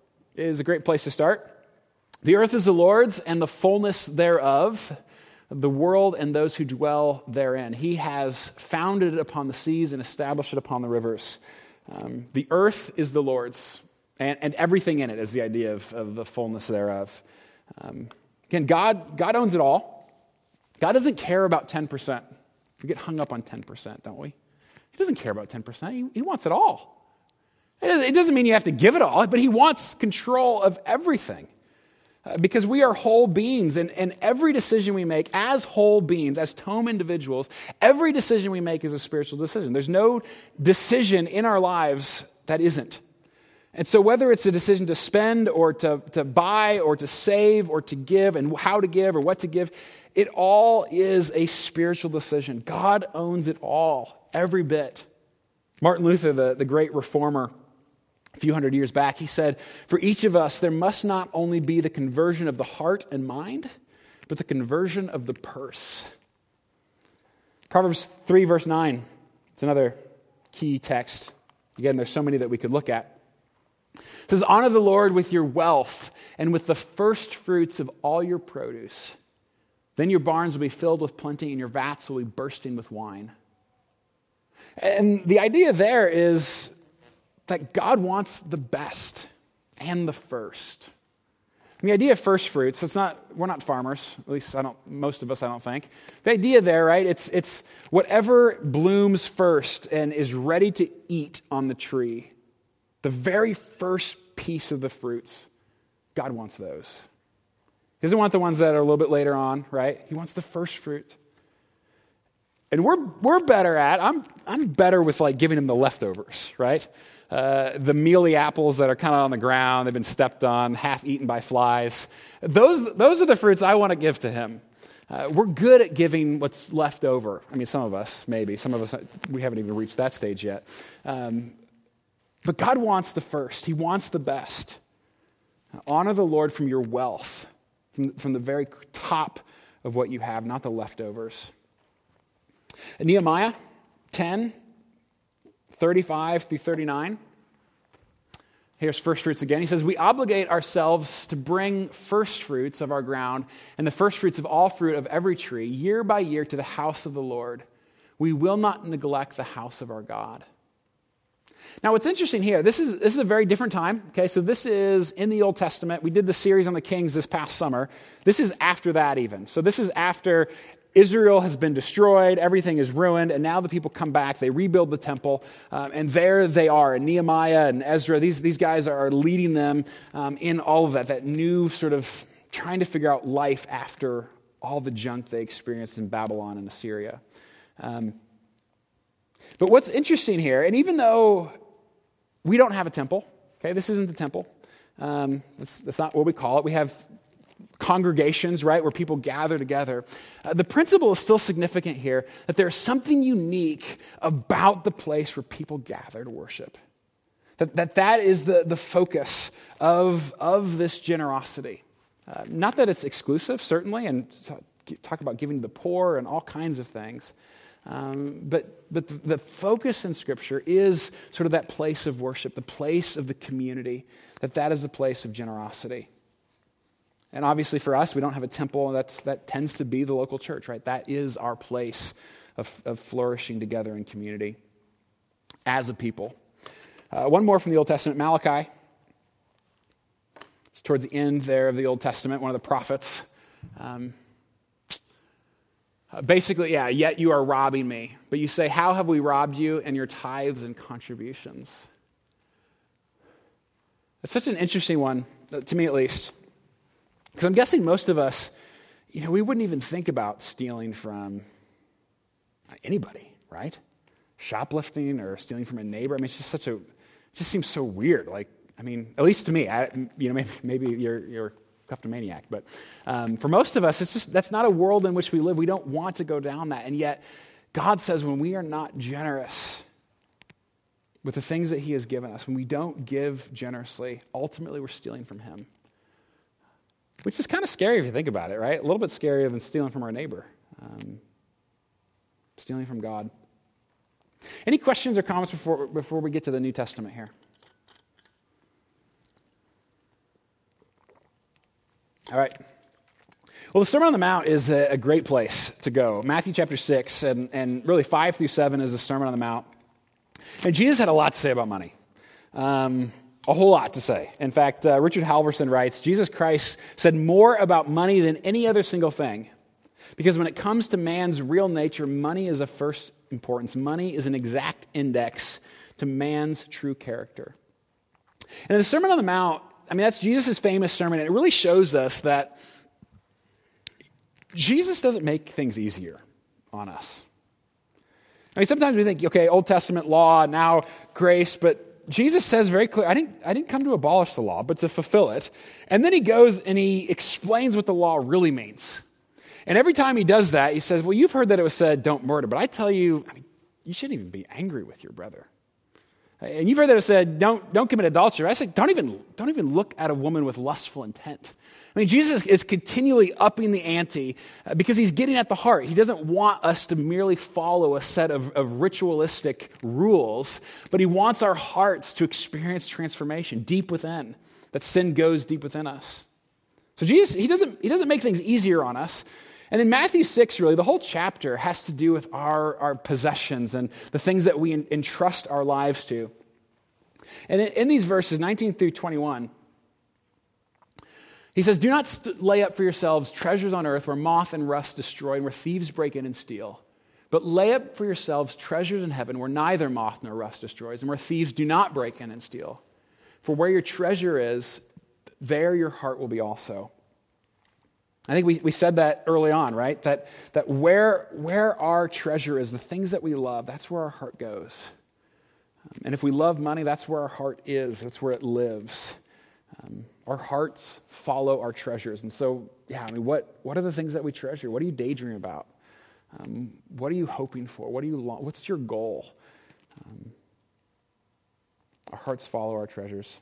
is a great place to start. The earth is the Lord's and the fullness thereof, the world and those who dwell therein. He has founded it upon the seas and established it upon the rivers. Um, the earth is the Lord's, and, and everything in it is the idea of, of the fullness thereof. Um, again, God, God owns it all. God doesn't care about ten percent. We get hung up on ten percent, don't we? He doesn't care about ten percent. He, he wants it all. It doesn't, it doesn't mean you have to give it all, but he wants control of everything. Uh, because we are whole beings, and, and every decision we make as whole beings, as tome individuals, every decision we make is a spiritual decision. There's no decision in our lives that isn't. And so whether it's a decision to spend or to, to buy or to save or to give and how to give or what to give, it all is a spiritual decision. God owns it all, every bit. Martin Luther, the, the great reformer, a few hundred years back, he said, for each of us, there must not only be the conversion of the heart and mind, but the conversion of the purse. Proverbs three, verse nine. It's another key text. Again, there's so many that we could look at. It says, honor the Lord with your wealth and with the first fruits of all your produce. Then your barns will be filled with plenty and your vats will be bursting with wine. And the idea there is that God wants the best and the first. And the idea of first fruits, it's not, we're not farmers, at least I don't, most of us I don't think. The idea there, right, it's it's whatever blooms first and is ready to eat on the tree. The very first piece of the fruits, God wants those. He doesn't want the ones that are a little bit later on, right? He wants the first fruit. And we're we're better at, I'm I'm better with like giving him the leftovers, right? Uh, the mealy apples that are kind of on the ground, they've been stepped on, half eaten by flies. Those, those are the fruits I want to give to him. Uh, we're good at giving what's left over. I mean, some of us, maybe. Some of us, we haven't even reached that stage yet. Um, but God wants the first. He wants the best. Honor the Lord from your wealth, from, from the very top of what you have, not the leftovers. And Nehemiah ten, thirty-five through thirty-nine. Here's first fruits again. He says, we obligate ourselves to bring first fruits of our ground and the first fruits of all fruit of every tree year by year to the house of the Lord. We will not neglect the house of our God. Now, what's interesting here, this is this is a very different time. Okay, so this is in the Old Testament. We did the series on the kings this past summer. This is after that even. So this is after Israel has been destroyed, everything is ruined, and now the people come back, they rebuild the temple, um, and there they are, and Nehemiah and Ezra, these, these guys are leading them um, in all of that, that new sort of trying to figure out life after all the junk they experienced in Babylon and Assyria. Um, but what's interesting here, and even though we don't have a temple, okay, this isn't the temple, um, that's, that's not what we call it, we have congregations, right, where people gather together. Uh, the principle is still significant here, that there's something unique about the place where people gather to worship. That that, that is the, the focus of, of this generosity. Uh, not that it's exclusive, certainly, and talk about giving to the poor and all kinds of things. Um, but but the, the focus in Scripture is sort of that place of worship, the place of the community, that that is the place of generosity. And obviously for us, we don't have a temple, and that's, that tends to be the local church, right? That is our place of, of flourishing together in community as a people. Uh, one more from the Old Testament, Malachi. It's towards the end there of the Old Testament, one of the prophets. Um, uh, basically, yeah, yet you are robbing me. But you say, how have we robbed you? And your tithes and contributions. It's such an interesting one, to me at least. Because I'm guessing most of us, you know, we wouldn't even think about stealing from anybody, right? Shoplifting or stealing from a neighbor. I mean, it's just such a, it just seems so weird. Like, I mean, at least to me, I, you know, maybe, maybe you're you're a kleptomaniac, but um, for most of us, it's just, that's not a world in which we live. We don't want to go down that. And yet, God says when we are not generous with the things that He has given us, when we don't give generously, ultimately we're stealing from Him. Which is kind of scary if you think about it, right? A little bit scarier than stealing from our neighbor. Um, stealing from God. Any questions or comments before, before we get to the New Testament here? All right. Well, the Sermon on the Mount is a, a great place to go. Matthew chapter six, and, and really five through seven is the Sermon on the Mount. And Jesus had a lot to say about money. Um... A whole lot to say. In fact, uh, Richard Halverson writes, Jesus Christ said more about money than any other single thing. Because when it comes to man's real nature, money is of first importance. Money is an exact index to man's true character. And in the Sermon on the Mount, I mean, that's Jesus' famous sermon, and it really shows us that Jesus doesn't make things easier on us. I mean, sometimes we think, okay, Old Testament law, now grace, but Jesus says very clearly, I didn't, I didn't come to abolish the law, but to fulfill it. And then he goes and he explains what the law really means. And every time he does that, he says, well, you've heard that it was said, don't murder. But I tell you, I mean, you shouldn't even be angry with your brother. And you've heard that it was said, don't, don't commit adultery. I say, don't even, don't even look at a woman with lustful intent. I mean, Jesus is continually upping the ante because he's getting at the heart. He doesn't want us to merely follow a set of, of ritualistic rules, but he wants our hearts to experience transformation deep within, that sin goes deep within us. So Jesus, he doesn't, he doesn't make things easier on us. And in Matthew six, really, the whole chapter has to do with our, our possessions and the things that we entrust our lives to. And in, in these verses, nineteen through twenty-one, he says, do not st- lay up for yourselves treasures on earth where moth and rust destroy and where thieves break in and steal. But lay up for yourselves treasures in heaven where neither moth nor rust destroys and where thieves do not break in and steal. For where your treasure is, there your heart will be also. I think we, we said that early on, right? That, that where, where our treasure is, the things that we love, that's where our heart goes. Um, and if we love money, that's where our heart is. That's where it lives. Um, our hearts follow our treasures. And so, yeah, I mean, what, what are the things that we treasure? What are you daydreaming about? Um, what are you hoping for? What do you long, what's your goal? Um, our hearts follow our treasures.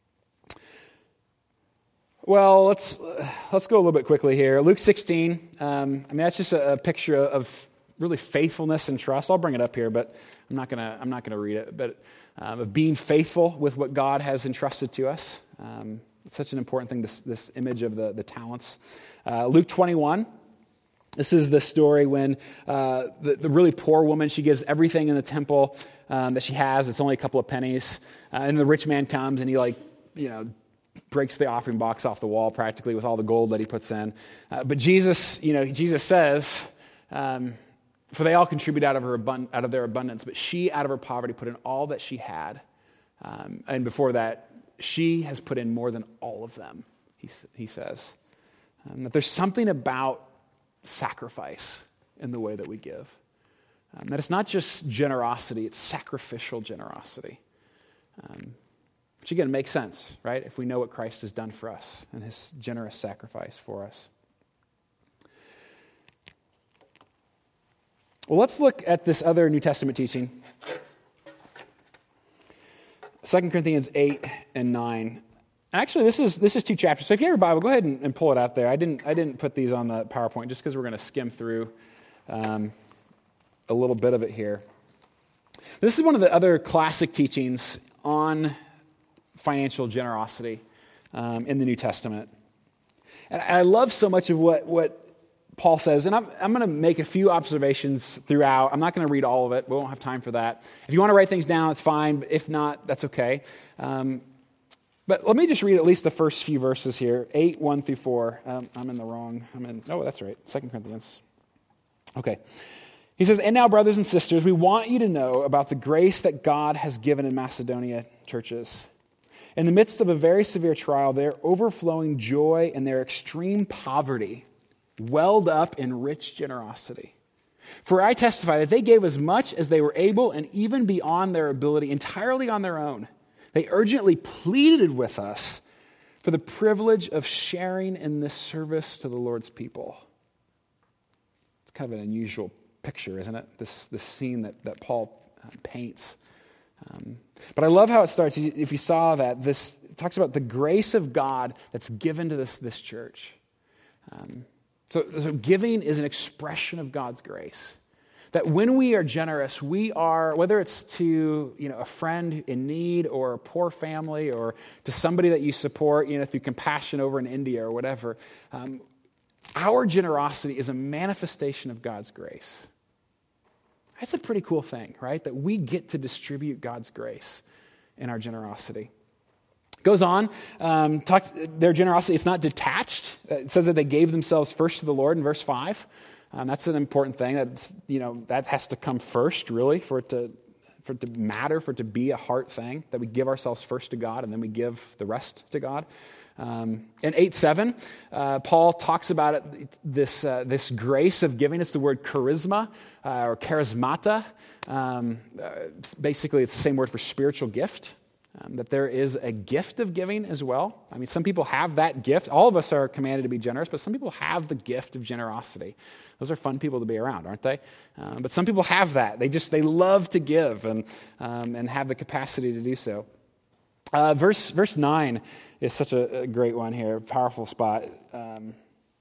Well, let's uh, let's go a little bit quickly here. Luke sixteen. Um, I mean, that's just a, a picture of really faithfulness and trust. I'll bring it up here, but I'm not gonna I'm not gonna read it. But um, of being faithful with what God has entrusted to us. Um, it's such an important thing. This this image of the the talents. Uh, Luke twenty-one. This is the story when uh, the, the really poor woman, she gives everything in the temple um, that she has. It's only a couple of pennies. Uh, and the rich man comes and he like, you know, breaks the offering box off the wall practically with all the gold that he puts in. Uh, but Jesus, you know, Jesus says, um, for they all contribute out of her abund- out of their abundance, but she out of her poverty put in all that she had. Um, and before that, she has put in more than all of them, he, he says. Um, that there's something about sacrifice in the way that we give. Um, that it's not just generosity, it's sacrificial generosity. Um, which again makes sense, right? If we know what Christ has done for us and his generous sacrifice for us. Well, let's look at this other New Testament teaching. Second Corinthians eight and nine. Actually, this is this is two chapters. So if you have your Bible, go ahead and, and pull it out there. I didn't I didn't put these on the PowerPoint just because we're going to skim through um, a little bit of it here. This is one of the other classic teachings on financial generosity um, in the New Testament. And I love so much of what, what Paul says, and I'm, I'm going to make a few observations throughout. I'm not going to read all of it. We won't have time for that. If you want to write things down, it's fine. But if not, that's okay. Um, but let me just read at least the first few verses here, eight, one through four. Um, I'm in the wrong, I'm in, oh, that's right, Second Corinthians. Okay. He says, and now, brothers and sisters, we want you to know about the grace that God has given in Macedonia churches. In the midst of a very severe trial, their overflowing joy and their extreme poverty welled up in rich generosity. For I testify that they gave as much as they were able and even beyond their ability, entirely on their own. They urgently pleaded with us for the privilege of sharing in this service to the Lord's people. It's kind of an unusual picture, isn't it? This, this scene that, that Paul uh, paints. Um, but I love how it starts. If you saw that, this it talks about the grace of God that's given to this, this church. Um, so, so giving is an expression of God's grace. That when we are generous, we are, whether it's to you know a friend in need or a poor family or to somebody that you support, you know, through Compassion over in India or whatever, um, our generosity is a manifestation of God's grace. That's a pretty cool thing, right? That we get to distribute God's grace in our generosity. Goes on, um, talks their generosity, it's not detached. It says that they gave themselves first to the Lord in verse five. Um, that's an important thing. That's, you know, that has to come first, really, for it to for it to matter, for it to be a heart thing, that we give ourselves first to God and then we give the rest to God. Um, in eight seven, uh, Paul talks about it, this uh, this grace of giving. It's the word charisma uh, or charismata. Um, uh, basically, it's the same word for spiritual gift. Um, that there is a gift of giving as well. I mean, some people have that gift. All of us are commanded to be generous, but some people have the gift of generosity. Those are fun people to be around, aren't they? Um, but some people have that. They just they love to give and um, and have the capacity to do so. Uh, verse verse nine is such a, a great one here, powerful spot. Um,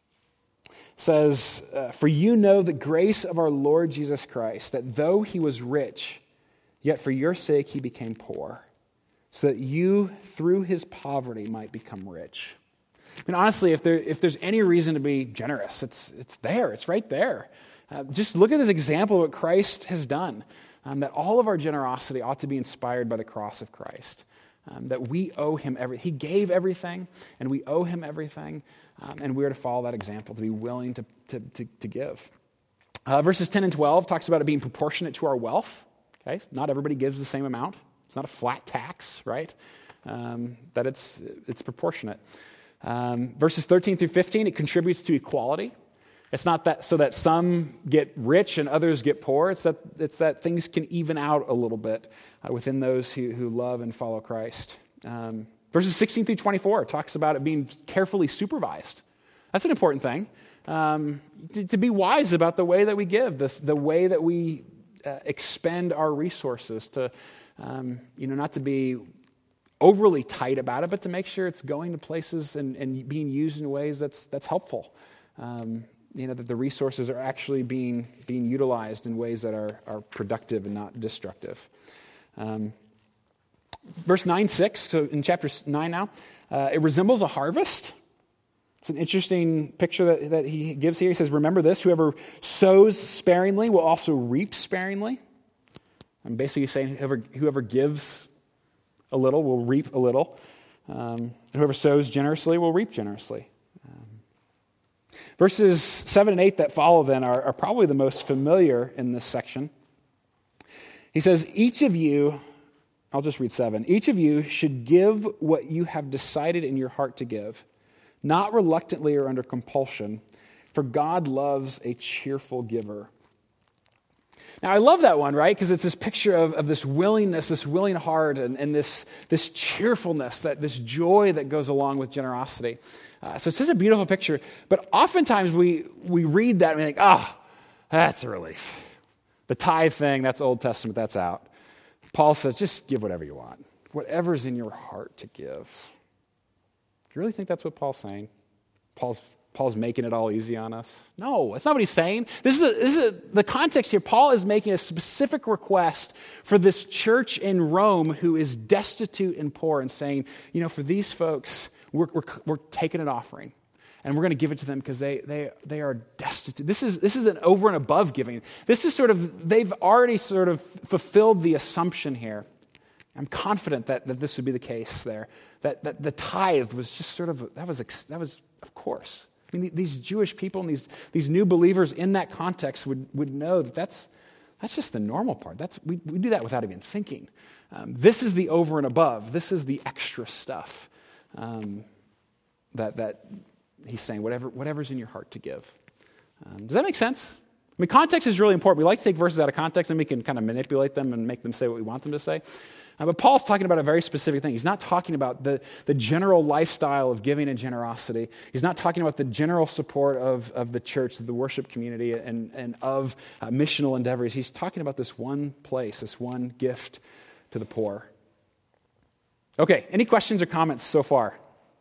says, uh, "For you know the grace of our Lord Jesus Christ, that though he was rich, yet for your sake he became poor, so that you through his poverty might become rich." I mean, honestly, if there if there's any reason to be generous, it's it's there, it's right there. Uh, just look at this example of what Christ has done. Um, that all of our generosity ought to be inspired by the cross of Christ. Um, that we owe him everything. He gave everything, and we owe him everything, um, and we're to follow that example, to be willing to, to, to, to give. Uh, verses ten and twelve talks about it being proportionate to our wealth. Okay, not everybody gives the same amount. It's not a flat tax, right? Um, that it's it's proportionate. Um, verses thirteen through fifteen, it contributes to equality. It's not that so that some get rich and others get poor. It's that it's that things can even out a little bit uh, within those who, who love and follow Christ. Um, verses sixteen through twenty-four talks about it being carefully supervised. That's an important thing. Um, to, to be wise about the way that we give, the, the way that we uh, expend our resources, to um, you know, not to be overly tight about it, but to make sure it's going to places and, and being used in ways that's that's helpful. Um, you know, that the resources are actually being being utilized in ways that are, are productive and not destructive. Um, verse nine six, so in chapter nine now, uh, it resembles a harvest. It's an interesting picture that, that he gives here. He says, remember this, whoever sows sparingly will also reap sparingly. I'm basically saying whoever, whoever gives a little will reap a little. Um, and whoever sows generously will reap generously. Um, verses seven and eight that follow then are, are probably the most familiar in this section. He says, each of you, I'll just read seven, each of you should give what you have decided in your heart to give, not reluctantly or under compulsion, for God loves a cheerful giver. Now, I love that one, right? Because it's this picture of, of this willingness, this willing heart, and, and this, this cheerfulness, that this joy that goes along with generosity. Uh, so it's such a beautiful picture. But oftentimes we, we read that and we think, oh, that's a relief. The tithe thing, that's Old Testament, that's out. Paul says, just give whatever you want. Whatever's in your heart to give. Do you really think that's what Paul's saying? Paul's Paul's making it all easy on us? No, that's not what he's saying. This is, a, this is a, the context here. Paul is making a specific request for this church in Rome who is destitute and poor, and saying, you know, for these folks, we're, we're, we're taking an offering, and we're going to give it to them because they they they are destitute. This is this is an over and above giving. This is sort of, they've already sort of fulfilled the assumption here. I'm confident that, that this would be the case there. That that the tithe was just sort of, that was that was of course. I mean, these Jewish people and these, these new believers in that context would, would know that that's, that's just the normal part. That's we, we do that without even thinking. Um, this is the over and above. This is the extra stuff um, that, that he's saying, whatever, whatever's in your heart to give. Um, does that make sense? I mean, context is really important. We like to take verses out of context and we can kind of manipulate them and make them say what we want them to say. Uh, but Paul's talking about a very specific thing. He's not talking about the, the general lifestyle of giving and generosity. He's not talking about the general support of, of the church, of the worship community, and, and of uh, missional endeavors. He's talking about this one place, this one gift to the poor. Okay, any questions or comments so far?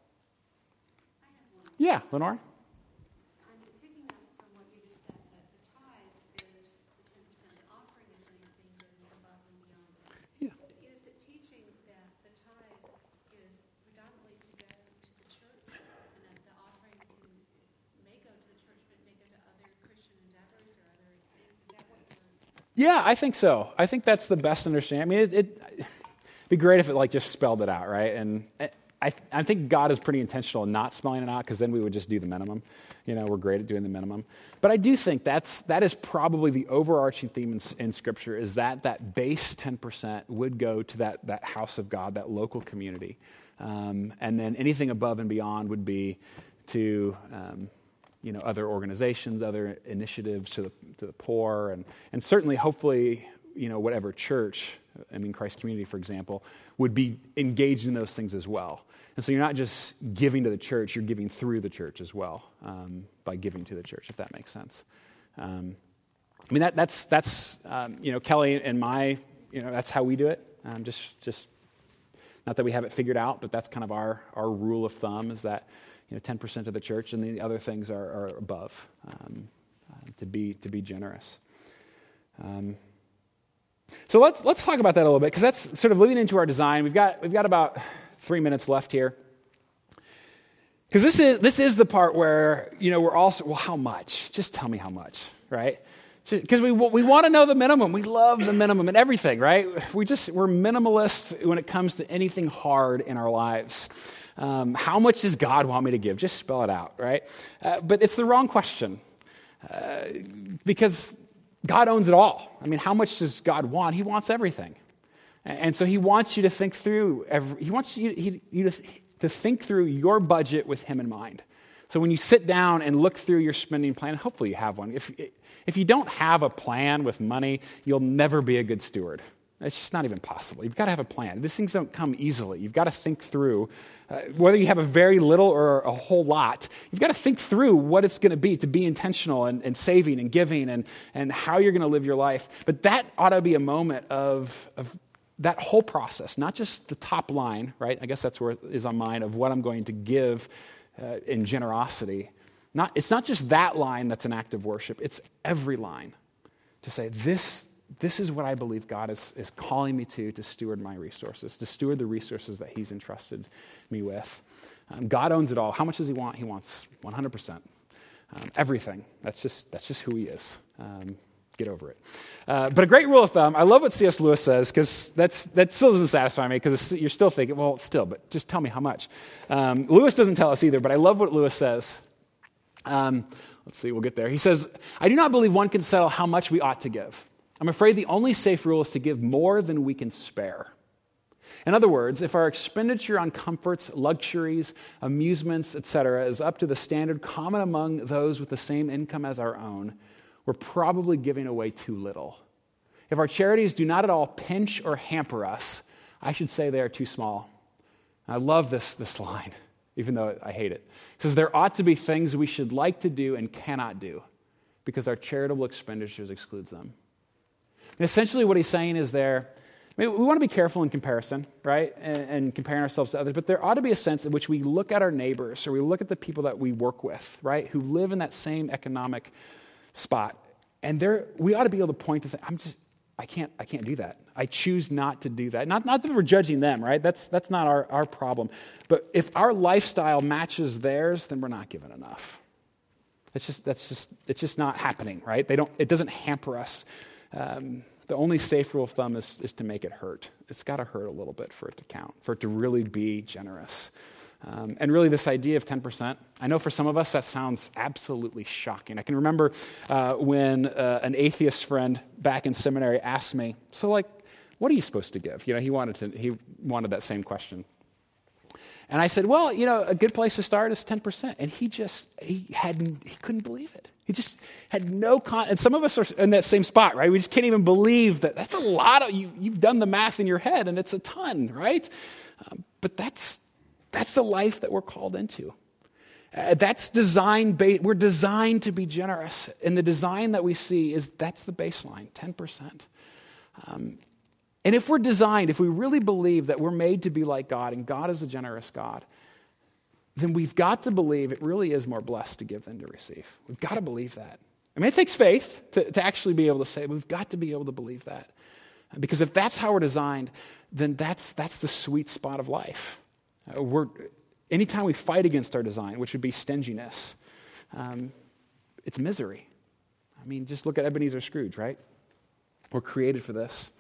Yeah, Lenore? I'm taking that from what you just said, that the tithe is the ten percent, the offering is anything that is above and beyond that. Yeah. But is it teaching that the tithe is predominantly to go to the church, and that the offering can, may go to the church, but may go to other Christian endeavors or other things? Is that what you're... Yeah, I think so. I think that's the best understanding. I mean, it, it, it'd be great if it like just spelled it out, right? And I, I think God is pretty intentional in not spelling it out, because then we would just do the minimum. You know, we're great at doing the minimum. But I do think that's that is probably the overarching theme in, in Scripture, is that that base ten percent would go to that that house of God, that local community. Um, and then anything above and beyond would be to, um, you know, other organizations, other initiatives to the, to the poor, and, and certainly, hopefully, you know, whatever church, I mean, Christ Community, for example, would be engaged in those things as well. And so you're not just giving to the church, you're giving through the church as well, um, by giving to the church, if that makes sense. Um, I mean, that, that's, that's um, you know, Kelly and my, you know, that's how we do it. Um, just, just not that we have it figured out, but that's kind of our, our rule of thumb, is that, you know, ten percent of the church, and the other things are, are above, um, uh, to be to be generous. Um, so let's let's talk about that a little bit, because that's sort of leading into our design. We've got we've got about three minutes left here, because this is this is the part where, you know, we're also, well, how much? Just tell me how much, right? Because we we want to know the minimum. We love the minimum and everything, right? We just we're minimalists when it comes to anything hard in our lives. Um, how much does God want me to give? Just spell it out, right? Uh, but it's the wrong question, uh, because God owns it all. I mean, how much does God want? He wants everything. And so he wants you to think through, every, he wants you, he, you to, to think through your budget with him in mind. So when you sit down and look through your spending plan, hopefully you have one. If, if you don't have a plan with money, you'll never be a good steward. It's just not even possible. You've got to have a plan. These things don't come easily. You've got to think through, uh, whether you have a very little or a whole lot, you've got to think through what it's going to be to be intentional and, and saving and giving, and, and how you're going to live your life. But that ought to be a moment of, of that whole process, not just the top line, right? I guess that's where it is on mine, of what I'm going to give uh, in generosity. Not, it's not just that line that's an act of worship. It's every line to say, this This is what I believe God is, is calling me to, to steward my resources, to steward the resources that he's entrusted me with. Um, God owns it all. How much does he want? He wants one hundred percent. Um, everything. That's just that's just who he is. Um, Get over it. Uh, but a great rule of thumb, I love what C S Lewis says, because that's that still doesn't satisfy me, because you're still thinking, well, still, but just tell me how much. Um, Lewis doesn't tell us either, but I love what Lewis says. Um, let's see, we'll get there. He says, I do not believe one can settle how much we ought to give. I'm afraid the only safe rule is to give more than we can spare. In other words, if our expenditure on comforts, luxuries, amusements, et cetera is up to the standard common among those with the same income as our own, we're probably giving away too little. If our charities do not at all pinch or hamper us, I should say they are too small. And I love this, this line, even though I hate it. It says there ought to be things we should like to do and cannot do because our charitable expenditures excludes them. And essentially what he's saying is there, I mean, we want to be careful in comparison, right, and, and comparing ourselves to others, but there ought to be a sense in which we look at our neighbors or we look at the people that we work with, right, who live in that same economic spot, and there we ought to be able to point to, th- I'm just, I can't, I can't do that. I choose not to do that. Not, not that we're judging them, right? That's that's not our, our problem. But if our lifestyle matches theirs, then we're not giving enough. It's just that's just it's just not happening, right? They don't. It doesn't hamper us. Um, The only safe rule of thumb is, is to make it hurt. It's got to hurt a little bit for it to count, for it to really be generous. Um, and really this idea of ten percent, I know for some of us that sounds absolutely shocking. I can remember uh, when uh, an atheist friend back in seminary asked me, so like, what are you supposed to give? You know, he wanted to. He wanted that same question. And I said, well, you know, a good place to start is ten percent. And he just, he hadn't, he couldn't believe it. He just had no con. And some of us are in that same spot, right? We just can't even believe that that's a lot of, you, you've done the math in your head and it's a ton, right? Um, but that's, that's the life that we're called into. Uh, that's designed, ba- we're designed to be generous. And the design that we see is, that's the baseline, ten percent. Um, and if we're designed, if we really believe that we're made to be like God and God is a generous God, then we've got to believe it really is more blessed to give than to receive. We've got to believe that. I mean, it takes faith to, to actually be able to say it, but we've got to be able to believe that. Because if that's how we're designed, then that's that's the sweet spot of life. Uh, we're, anytime we fight against our design, which would be stinginess, um, it's misery. I mean, just look at Ebenezer Scrooge, right? We're created for this.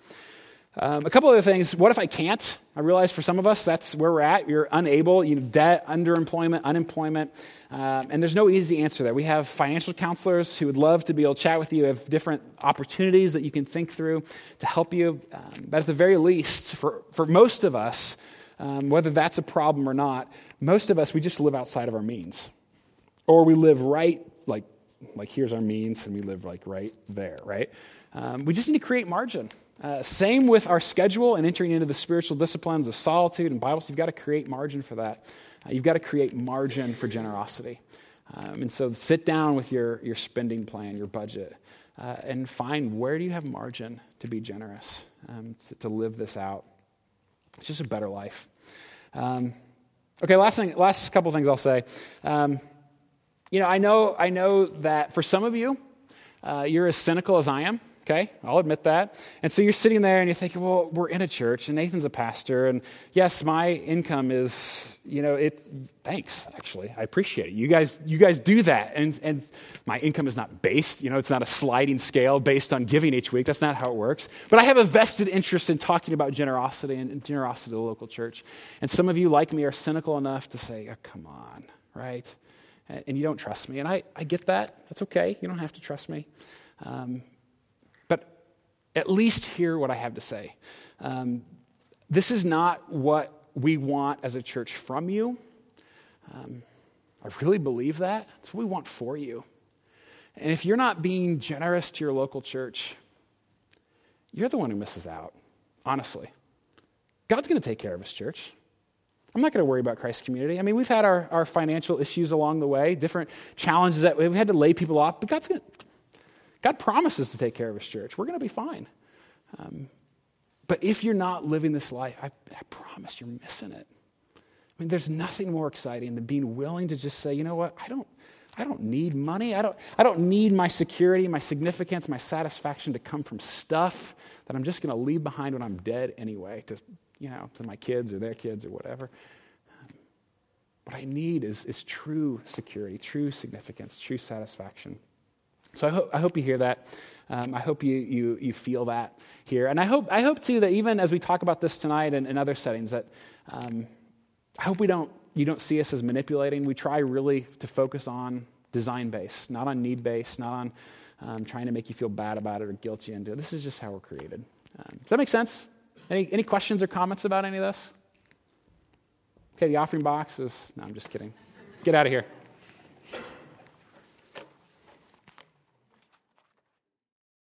Um, a couple other things. What if I can't? I realize for some of us, that's where we're at. You're unable, you know, debt, underemployment, unemployment, um, and there's no easy answer there. We have financial counselors who would love to be able to chat with you, have different opportunities that you can think through to help you. Um, but at the very least, for, for most of us, um, whether that's a problem or not, most of us, we just live outside of our means. Or we live right, like, like here's our means, and we live like right there, right? Um, we just need to create margin. Uh, same with our schedule and entering into the spiritual disciplines of solitude and Bibles. You've got to create margin for that. Uh, you've got to create margin for generosity. Um, and so sit down with your, your spending plan, your budget, uh, and find where do you have margin to be generous, um, to, to live this out. It's just a better life. Um, okay, last thing, last couple things I'll say. Um, you know, I know, I know that for some of you, uh, you're as cynical as I am. Okay, I'll admit that. And so you're sitting there and you're thinking, well, we're in a church and Nathan's a pastor. And yes, my income is, you know, it's, thanks, actually. I appreciate it. You guys you guys do that. And, and my income is not based, you know, it's not a sliding scale based on giving each week. That's not how it works. But I have a vested interest in talking about generosity and, and generosity to the local church. And some of you, like me, are cynical enough to say, oh, come on, right? And, and you don't trust me. And I, I get that. That's okay. You don't have to trust me. Um At least hear what I have to say. Um, this is not what we want as a church from you. Um, I really believe that. It's what we want for you. And if you're not being generous to your local church, you're the one who misses out, honestly. God's going to take care of his church. I'm not going to worry about Christ Community. I mean, we've had our, our financial issues along the way, different challenges that we've had to lay people off, but God's going to God promises to take care of his church. We're going to be fine. Um, but if you're not living this life, I, I promise you're missing it. I mean, there's nothing more exciting than being willing to just say, you know what, I don't, I don't need money. I don't, I don't need my security, my significance, my satisfaction to come from stuff that I'm just going to leave behind when I'm dead anyway, to, you know, to my kids or their kids or whatever. Um, what I need is, is true security, true significance, true satisfaction. So I hope, I hope you hear that. Um, I hope you, you you feel that here. And I hope, I hope too, that even as we talk about this tonight and in other settings, that um, I hope we don't, you don't see us as manipulating. We try really to focus on design-based, not on need-based, not on um, trying to make you feel bad about it or guilt you into it. This is just how we're created. Um, does that make sense? Any any questions or comments about any of this? Okay, the offering box is, no, I'm just kidding. Get out of here.